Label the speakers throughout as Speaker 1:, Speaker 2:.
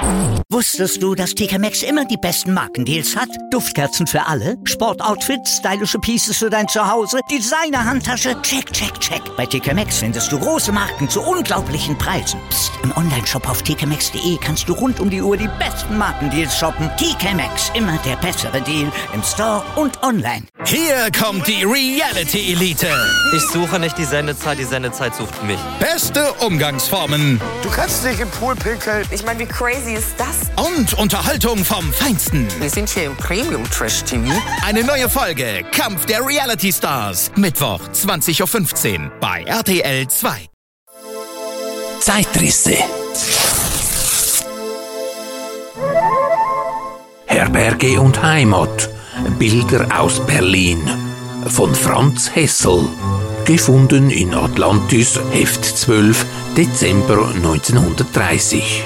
Speaker 1: Wusstest du, dass TK Maxx immer die besten Markendeals hat? Duftkerzen für alle, Sportoutfits, stylische Pieces für dein Zuhause, Designer-Handtasche, check, check, check. Bei TK Maxx findest du große Marken zu unglaublichen Preisen. Psst. Im Onlineshop auf tkmaxx.de kannst du rund um die Uhr die besten Markendeals shoppen. TK Maxx, immer der bessere Deal im Store und online.
Speaker 2: Hier kommt die Reality Elite.
Speaker 3: Ich suche nicht die Sendezeit sucht mich.
Speaker 2: Beste Umgangsformen.
Speaker 4: Du kannst nicht im Pool pinkeln.
Speaker 5: Ich meine, wie crazy ist das?
Speaker 2: Und Unterhaltung vom Feinsten.
Speaker 4: Wir sind hier im Premium-Trash-TV.
Speaker 2: Eine neue Folge Kampf der Reality Stars. Mittwoch 20:15 Uhr bei RTL 2.
Speaker 6: Zeitrisse. Herberge und Heimat. Bilder aus Berlin. Von Franz Hessel. Gefunden in Atlantis, Heft 12, Dezember 1930.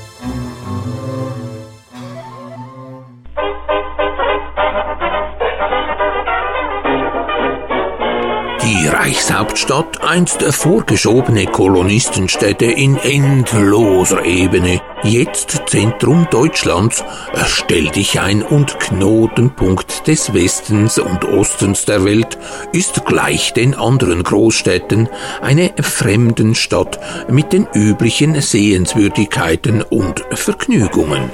Speaker 6: Die Reichshauptstadt, einst vorgeschobene Kolonistenstädte in endloser Ebene, jetzt Zentrum Deutschlands, stell dich ein und Knotenpunkt des Westens und Ostens der Welt, ist gleich den anderen Großstädten eine Fremdenstadt mit den üblichen Sehenswürdigkeiten und Vergnügungen.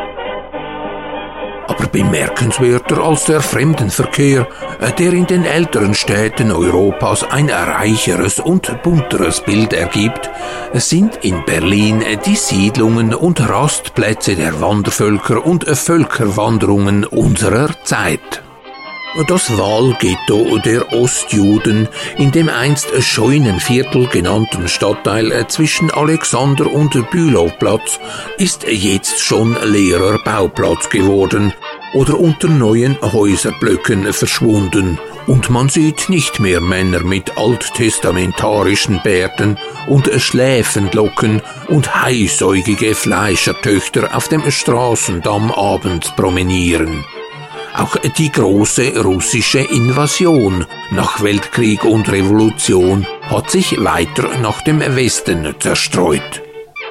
Speaker 6: Aber bemerkenswerter als der Fremdenverkehr, der in den älteren Städten Europas ein reicheres und bunteres Bild ergibt, sind in Berlin die Siedlungen und Rastplätze der Wandervölker und Völkerwanderungen unserer Zeit. Das Wahlghetto der Ostjuden in dem einst Scheunenviertel genannten Stadtteil zwischen Alexander- und Bülowplatz ist jetzt schon leerer Bauplatz geworden oder unter neuen Häuserblöcken verschwunden und man sieht nicht mehr Männer mit alttestamentarischen Bärten und Schläfenlocken und heißäugige Fleischertöchter auf dem Straßendamm abends promenieren. Auch die große russische Invasion nach Weltkrieg und Revolution hat sich weiter nach dem Westen zerstreut.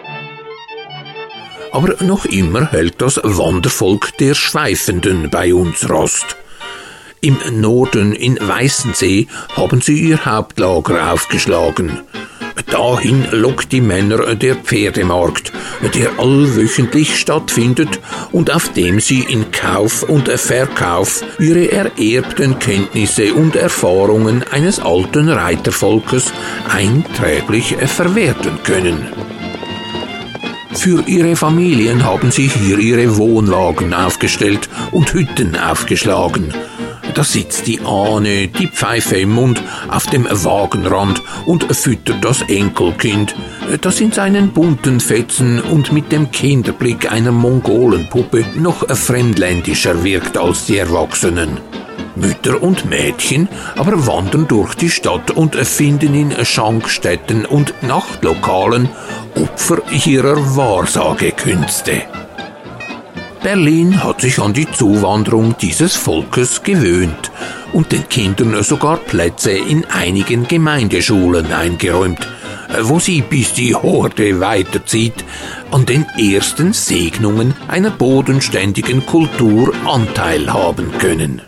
Speaker 6: Aber noch immer hält das Wandervolk der Schweifenden bei uns Rast. Im Norden in Weißensee haben sie ihr Hauptlager aufgeschlagen. Dahin lockt die Männer der Pferdemarkt, der allwöchentlich stattfindet und auf dem sie in Kauf und Verkauf ihre ererbten Kenntnisse und Erfahrungen eines alten Reitervolkes einträglich verwerten können. Für ihre Familien haben sie hier ihre Wohnwagen aufgestellt und Hütten aufgeschlagen. Da sitzt die Ahne, die Pfeife im Mund, auf dem Wagenrand und füttert das Enkelkind, das in seinen bunten Fetzen und mit dem Kinderblick einer Mongolenpuppe noch fremdländischer wirkt als die Erwachsenen. Mütter und Mädchen aber wandern durch die Stadt und finden in Schankstätten und Nachtlokalen Opfer ihrer Wahrsagekünste. Berlin hat sich an die Zuwanderung dieses Volkes gewöhnt und den Kindern sogar Plätze in einigen Gemeindeschulen eingeräumt, wo sie, bis die Horde weiterzieht, an den ersten Segnungen einer bodenständigen Kultur Anteil haben können.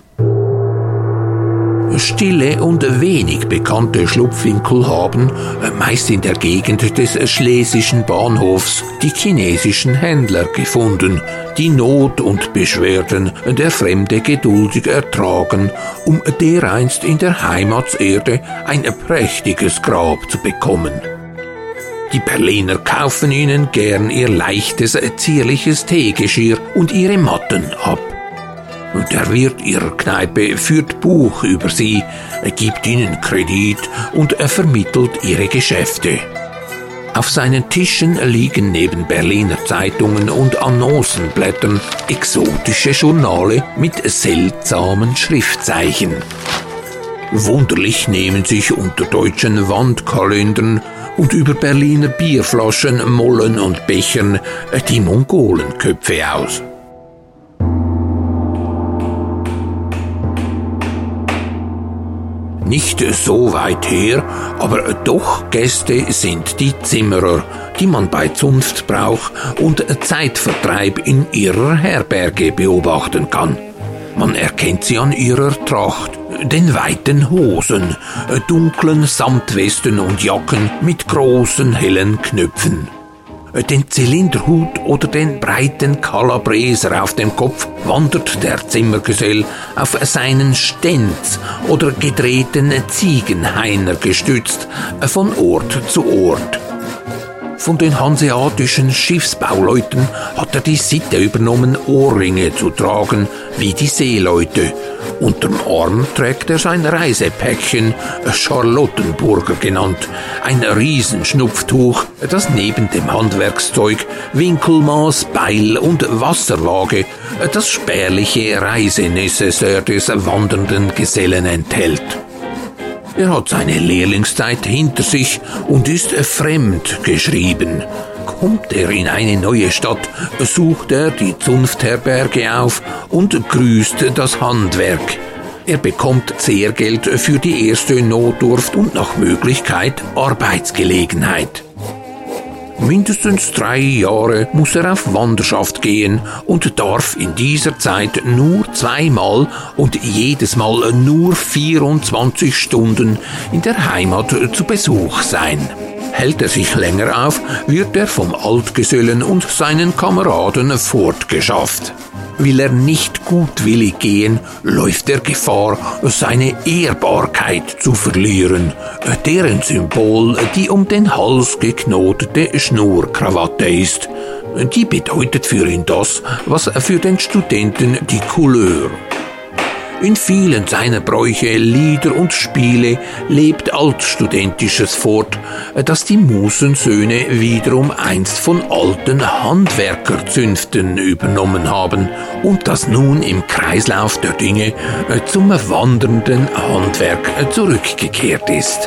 Speaker 6: Stille und wenig bekannte Schlupfwinkel haben, meist in der Gegend des Schlesischen Bahnhofs, die chinesischen Händler gefunden, die Not und Beschwerden der Fremde geduldig ertragen, um dereinst in der Heimatserde ein prächtiges Grab zu bekommen. Die Berliner kaufen ihnen gern ihr leichtes, zierliches Teegeschirr und ihre Matten ab. Der Wirt ihrer Kneipe führt Buch über sie, gibt ihnen Kredit und vermittelt ihre Geschäfte. Auf seinen Tischen liegen neben Berliner Zeitungen und Annoncenblättern exotische Journale mit seltsamen Schriftzeichen. Wunderlich nehmen sich unter deutschen Wandkalendern und über Berliner Bierflaschen, Mollen und Bechern die Mongolenköpfe aus. Nicht so weit her, aber doch Gäste sind die Zimmerer, die man bei Zunft braucht und Zeitvertreib in ihrer Herberge beobachten kann. Man erkennt sie an ihrer Tracht, den weiten Hosen, dunklen Samtwesten und Jacken mit großen hellen Knöpfen. Den Zylinderhut oder den breiten Kalabreser auf dem Kopf wandert der Zimmergesell auf seinen Stenz oder gedrehten Ziegenhainer gestützt von Ort zu Ort. Von den hanseatischen Schiffsbauleuten hat er die Sitte übernommen, Ohrringe zu tragen, wie die Seeleute. Unterm Arm trägt er sein Reisepäckchen, Charlottenburger genannt, ein Riesenschnupftuch, das neben dem Handwerkszeug Winkelmaß, Beil und Wasserwaage das spärliche Reisenecessaire des wandernden Gesellen enthält. Er hat seine Lehrlingszeit hinter sich und ist fremd geschrieben. Kommt er in eine neue Stadt, sucht er die Zunftherberge auf und grüßt das Handwerk. Er bekommt Zehrgeld für die erste Notdurft und nach Möglichkeit Arbeitsgelegenheit. Mindestens 3 Jahre muss er auf Wanderschaft gehen und darf in dieser Zeit nur 2-mal und jedes Mal nur 24 Stunden in der Heimat zu Besuch sein. Hält er sich länger auf, wird er vom Altgesellen und seinen Kameraden fortgeschafft. Will er nicht gutwillig gehen, läuft er Gefahr, seine Ehrbarkeit zu verlieren, deren Symbol die um den Hals geknotete Schnurkrawatte ist. Die bedeutet für ihn das, was für den Studenten die Couleur. In vielen seiner Bräuche, Lieder und Spiele lebt Altstudentisches fort, das die Musensöhne wiederum einst von alten Handwerkerzünften übernommen haben und das nun im Kreislauf der Dinge zum wandernden Handwerk zurückgekehrt ist.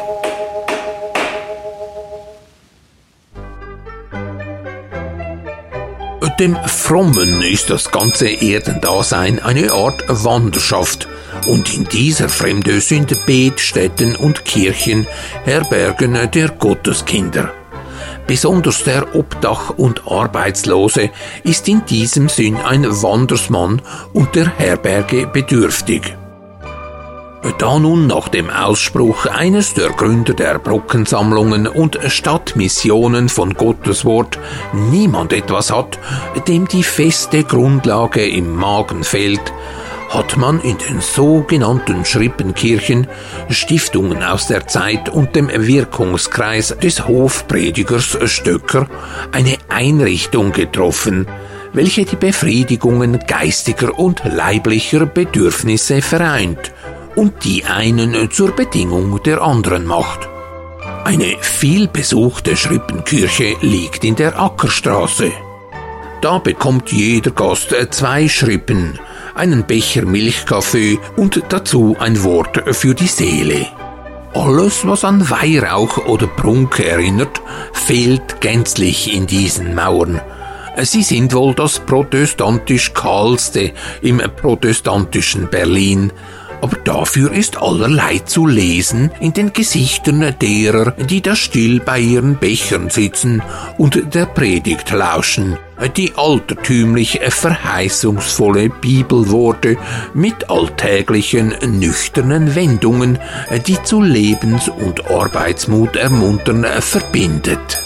Speaker 6: Dem Frommen ist das ganze Erdendasein eine Art Wanderschaft, und in dieser Fremde sind Betstätten und Kirchen Herbergen der Gotteskinder. Besonders der Obdach- und Arbeitslose ist in diesem Sinn ein Wandersmann und der Herberge bedürftig. Da nun nach dem Ausspruch eines der Gründer der Brockensammlungen und Stadtmissionen von Gottes Wort niemand etwas hat, dem die feste Grundlage im Magen fehlt, hat man in den sogenannten Schrippenkirchen, Stiftungen aus der Zeit und dem Wirkungskreis des Hofpredigers Stöcker, eine Einrichtung getroffen, welche die Befriedigungen geistiger und leiblicher Bedürfnisse vereint und die einen zur Bedingung der anderen macht. Eine vielbesuchte Schrippenkirche liegt in der Ackerstraße. Da bekommt jeder Gast 2 Schrippen, einen Becher Milchkaffee und dazu ein Wort für die Seele. Alles, was an Weihrauch oder Prunk erinnert, fehlt gänzlich in diesen Mauern. Sie sind wohl das protestantisch Kahlste im protestantischen Berlin, aber dafür ist allerlei zu lesen in den Gesichtern derer, die da still bei ihren Bechern sitzen und der Predigt lauschen, die altertümlich verheißungsvolle Bibelworte mit alltäglichen, nüchternen Wendungen, die zu Lebens- und Arbeitsmut ermuntern, verbindet.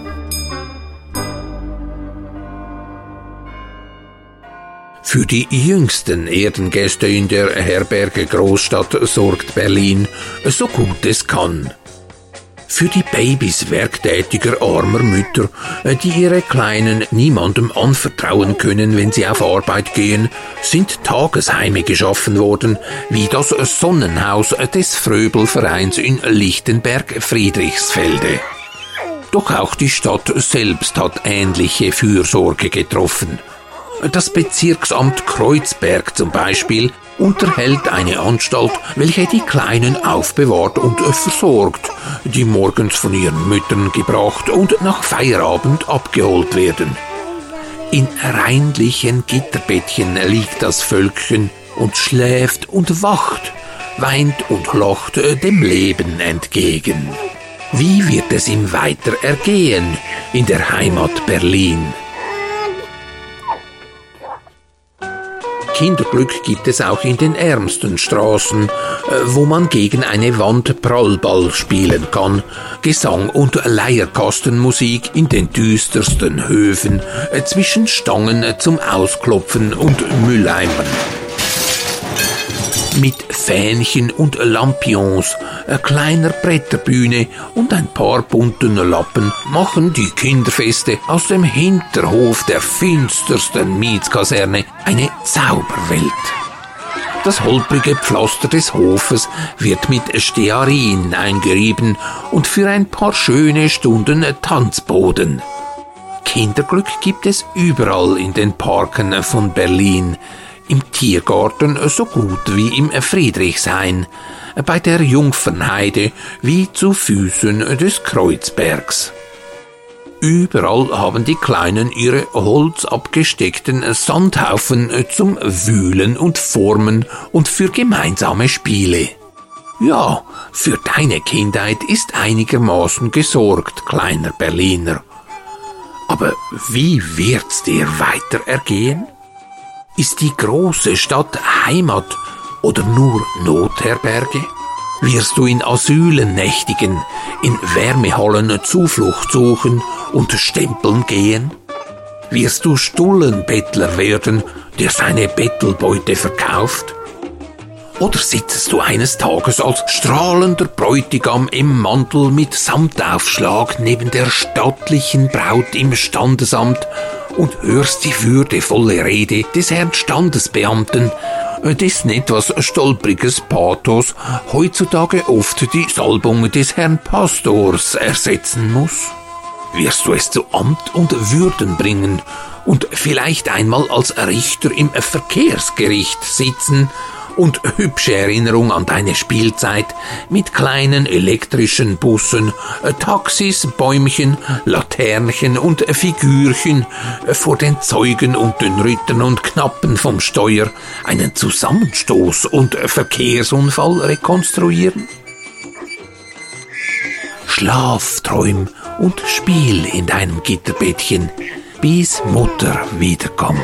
Speaker 6: Für die jüngsten Erdengäste in der Herberge Großstadt sorgt Berlin, so gut es kann. Für die Babys werktätiger armer Mütter, die ihre Kleinen niemandem anvertrauen können, wenn sie auf Arbeit gehen, sind Tagesheime geschaffen worden, wie das Sonnenhaus des Fröbelvereins in Lichtenberg-Friedrichsfelde. Doch auch die Stadt selbst hat ähnliche Fürsorge getroffen. Das Bezirksamt Kreuzberg zum Beispiel unterhält eine Anstalt, welche die Kleinen aufbewahrt und versorgt, die morgens von ihren Müttern gebracht und nach Feierabend abgeholt werden. In reinlichen Gitterbettchen liegt das Völkchen und schläft und wacht, weint und lacht dem Leben entgegen. Wie wird es ihm weiter ergehen in der Heimat Berlin? Kinderglück gibt es auch in den ärmsten Straßen, wo man gegen eine Wand Prallball spielen kann. Gesang und Leierkastenmusik in den düstersten Höfen, zwischen Stangen zum Ausklopfen und Mülleimern. Mit Fähnchen und Lampions, kleiner Bretterbühne und ein paar bunten Lappen machen die Kinderfeste aus dem Hinterhof der finstersten Mietskaserne eine Zauberwelt. Das holprige Pflaster des Hofes wird mit Stearin eingerieben und für ein paar schöne Stunden Tanzboden. Kinderglück gibt es überall in den Parken von Berlin. Im Tiergarten so gut wie im Friedrichshain, bei der Jungfernheide wie zu Füßen des Kreuzbergs. Überall haben die Kleinen ihre holzabgesteckten Sandhaufen zum Wühlen und Formen und für gemeinsame Spiele. Ja, für deine Kindheit ist einigermaßen gesorgt, kleiner Berliner. Aber wie wird's dir weiter ergehen? Ist die große Stadt Heimat oder nur Notherberge? Wirst du in Asylen nächtigen, in Wärmehallen Zuflucht suchen und stempeln gehen? Wirst du Stullenbettler werden, der seine Bettelbeute verkauft? Oder sitzt du eines Tages als strahlender Bräutigam im Mantel mit Samtaufschlag neben der stattlichen Braut im Standesamt und hörst die würdevolle Rede des Herrn Standesbeamten, dessen etwas stolpriges Pathos heutzutage oft die Salbung des Herrn Pastors ersetzen muss? Wirst du es zu Amt und Würden bringen und vielleicht einmal als Richter im Verkehrsgericht sitzen und hübsche Erinnerung an deine Spielzeit mit kleinen elektrischen Bussen, Taxis, Bäumchen, Laternchen und Figürchen vor den Zeugen und den Rittern und Knappen vom Steuer einen Zusammenstoß und Verkehrsunfall rekonstruieren? Schlaf, träum und spiel in deinem Gitterbettchen, bis Mutter wiederkommt.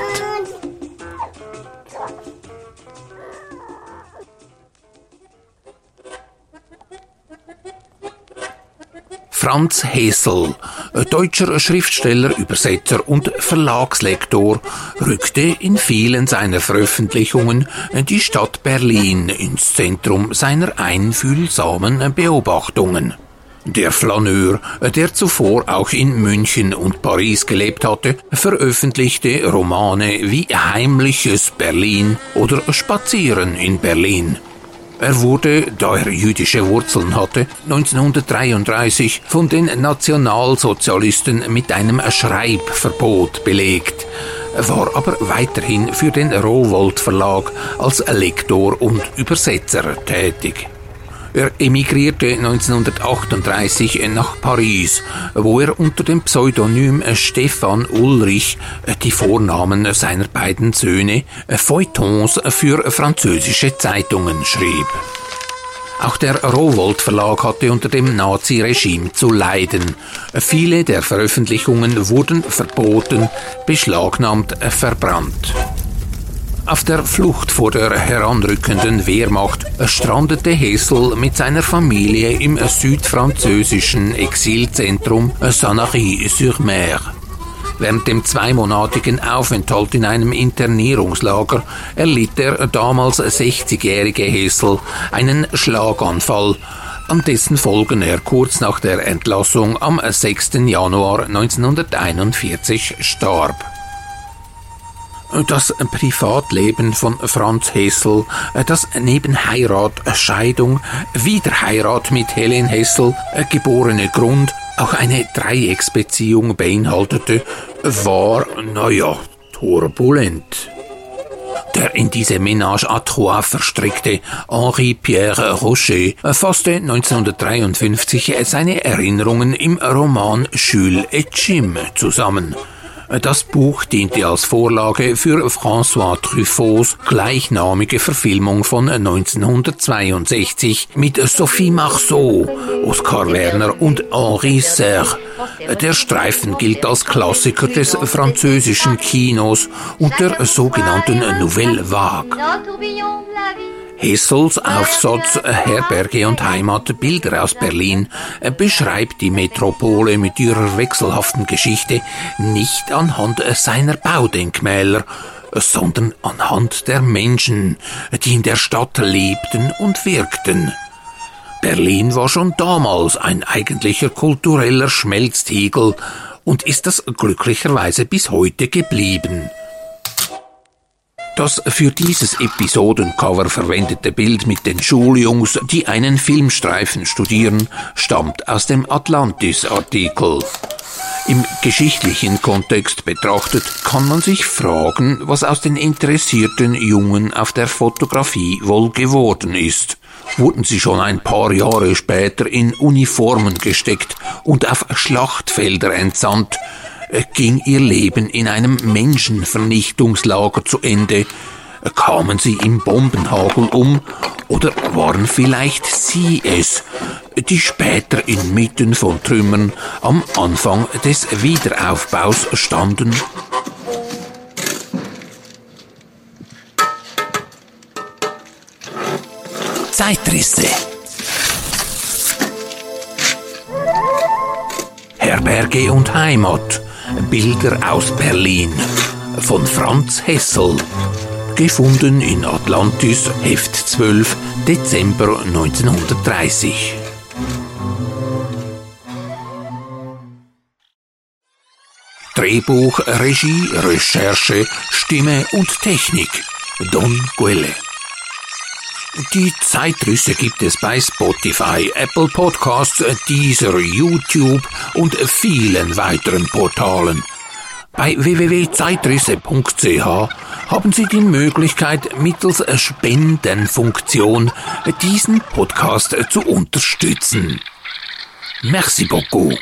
Speaker 6: Franz Hessel, deutscher Schriftsteller, Übersetzer und Verlagslektor, rückte in vielen seiner Veröffentlichungen die Stadt Berlin ins Zentrum seiner einfühlsamen Beobachtungen. Der Flaneur, der zuvor auch in München und Paris gelebt hatte, veröffentlichte Romane wie Heimliches Berlin oder Spazieren in Berlin. Er wurde, da er jüdische Wurzeln hatte, 1933 von den Nationalsozialisten mit einem Schreibverbot belegt, war aber weiterhin für den Rowohlt Verlag als Lektor und Übersetzer tätig. Er emigrierte 1938 nach Paris, wo er unter dem Pseudonym Stefan Ulrich die Vornamen seiner beiden Söhne Feuilletons für französische Zeitungen schrieb. Auch der Rowohlt Verlag hatte unter dem Naziregime zu leiden. Viele der Veröffentlichungen wurden verboten, beschlagnahmt, verbrannt. Auf der Flucht vor der heranrückenden Wehrmacht strandete Hessel mit seiner Familie im südfranzösischen Exilzentrum Sanary-sur-Mer. Während dem 2-monatigen Aufenthalt in einem Internierungslager erlitt der damals 60-jährige Hessel einen Schlaganfall, an dessen Folgen er kurz nach der Entlassung am 6. Januar 1941 starb. Das Privatleben von Franz Hessel, das neben Heirat, Scheidung, Wiederheirat mit Helen Hessel, geborene Grund, auch eine Dreiecksbeziehung beinhaltete, war, turbulent. Der in diese Ménage à trois verstrickte Henri-Pierre Rocher fasste 1953 seine Erinnerungen im Roman Jules et Jim zusammen. Das Buch diente als Vorlage für François Truffauts gleichnamige Verfilmung von 1962 mit Sophie Marceau, Oskar Werner und Henri Serre. Der Streifen gilt als Klassiker des französischen Kinos und der sogenannten Nouvelle Vague. Hessels Aufsatz Herberge und Heimat, Bilder aus Berlin beschreibt die Metropole mit ihrer wechselhaften Geschichte nicht anhand seiner Baudenkmäler, sondern anhand der Menschen, die in der Stadt lebten und wirkten. Berlin war schon damals ein eigentlicher kultureller Schmelztiegel und ist das glücklicherweise bis heute geblieben. Das für dieses Episodencover verwendete Bild mit den Schuljungs, die einen Filmstreifen studieren, stammt aus dem Atlantis-Artikel. Im geschichtlichen Kontext betrachtet kann man sich fragen, was aus den interessierten Jungen auf der Fotografie wohl geworden ist. Wurden sie schon ein paar Jahre später in Uniformen gesteckt und auf Schlachtfelder entsandt? Ging ihr Leben in einem Menschenvernichtungslager zu Ende? Kamen sie im Bombenhagel um? Oder waren vielleicht sie es, die später inmitten von Trümmern am Anfang des Wiederaufbaus standen? Zeitrisse. Herberge und Heimat. Bilder aus Berlin von Franz Hessel. Gefunden in Atlantis, Heft 12, Dezember 1930. Drehbuch, Regie, Recherche, Stimme und Technik. Don Quelle. Die Zeitrisse gibt es bei Spotify, Apple Podcasts, Deezer, YouTube und vielen weiteren Portalen. Bei www.zeitrisse.ch haben Sie die Möglichkeit, mittels Spendenfunktion diesen Podcast zu unterstützen. Merci beaucoup.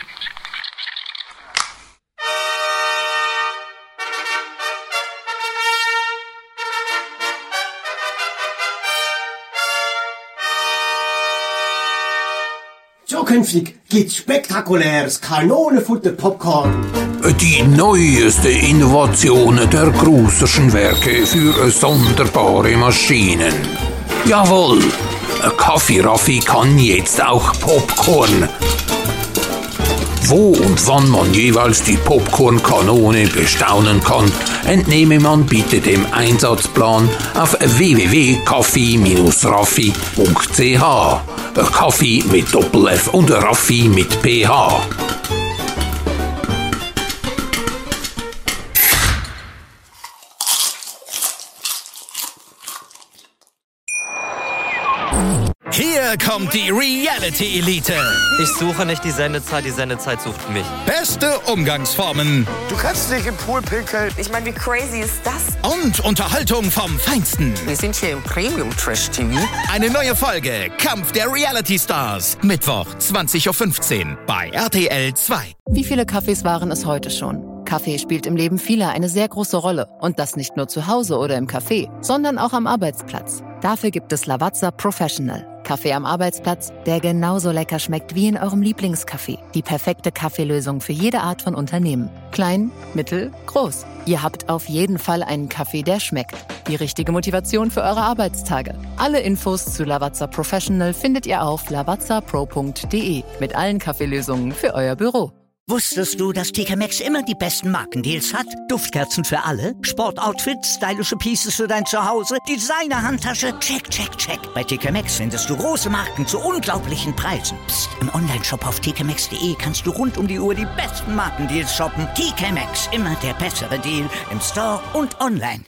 Speaker 5: Zukünftig gibt's spektakuläres Kanonenfutter-Popcorn.
Speaker 6: Die neueste Innovation der Gruserschen Werke für sonderbare Maschinen. Jawohl, Kaffee Raffi kann jetzt auch Popcorn. Wo und wann man jeweils die Popcorn-Kanone bestaunen kann, entnehme man bitte dem Einsatzplan auf www.kaffee-raffi.ch. Kaffee mit Doppel-F und Raffi mit PH.
Speaker 2: Hier kommt die Reality Elite.
Speaker 3: Ich suche nicht die Sendezeit sucht mich.
Speaker 2: Beste Umgangsformen
Speaker 4: Du kannst nicht im Pool pinkeln.
Speaker 7: Ich meine, wie crazy ist das?
Speaker 2: und Unterhaltung vom Feinsten.
Speaker 4: Wir sind hier im Premium Trash TV.
Speaker 2: Eine neue Folge Kampf der Reality Stars. Mittwoch 20:15 Uhr bei RTL 2.
Speaker 8: Wie viele Kaffees waren es heute schon? Kaffee spielt im Leben vieler eine sehr große Rolle. Und das nicht nur zu Hause oder im Café, sondern auch am Arbeitsplatz. Dafür gibt es Lavazza Professional. Kaffee am Arbeitsplatz, der genauso lecker schmeckt wie in eurem Lieblingscafé. Die perfekte Kaffeelösung für jede Art von Unternehmen. Klein, mittel, groß. Ihr habt auf jeden Fall einen Kaffee, der schmeckt. Die richtige Motivation für eure Arbeitstage. Alle Infos zu Lavazza Professional findet ihr auf lavazzapro.de mit allen Kaffeelösungen für euer Büro.
Speaker 1: Wusstest du, dass TK Maxx immer die besten Markendeals hat? Duftkerzen für alle, Sportoutfits, stylische Pieces für dein Zuhause, Designer-Handtasche, check, check, check. Bei TK Maxx findest du große Marken zu unglaublichen Preisen. Psst. Im Onlineshop auf tkmaxx.de kannst du rund um die Uhr die besten Markendeals shoppen. TK Maxx, immer der bessere Deal im Store und online.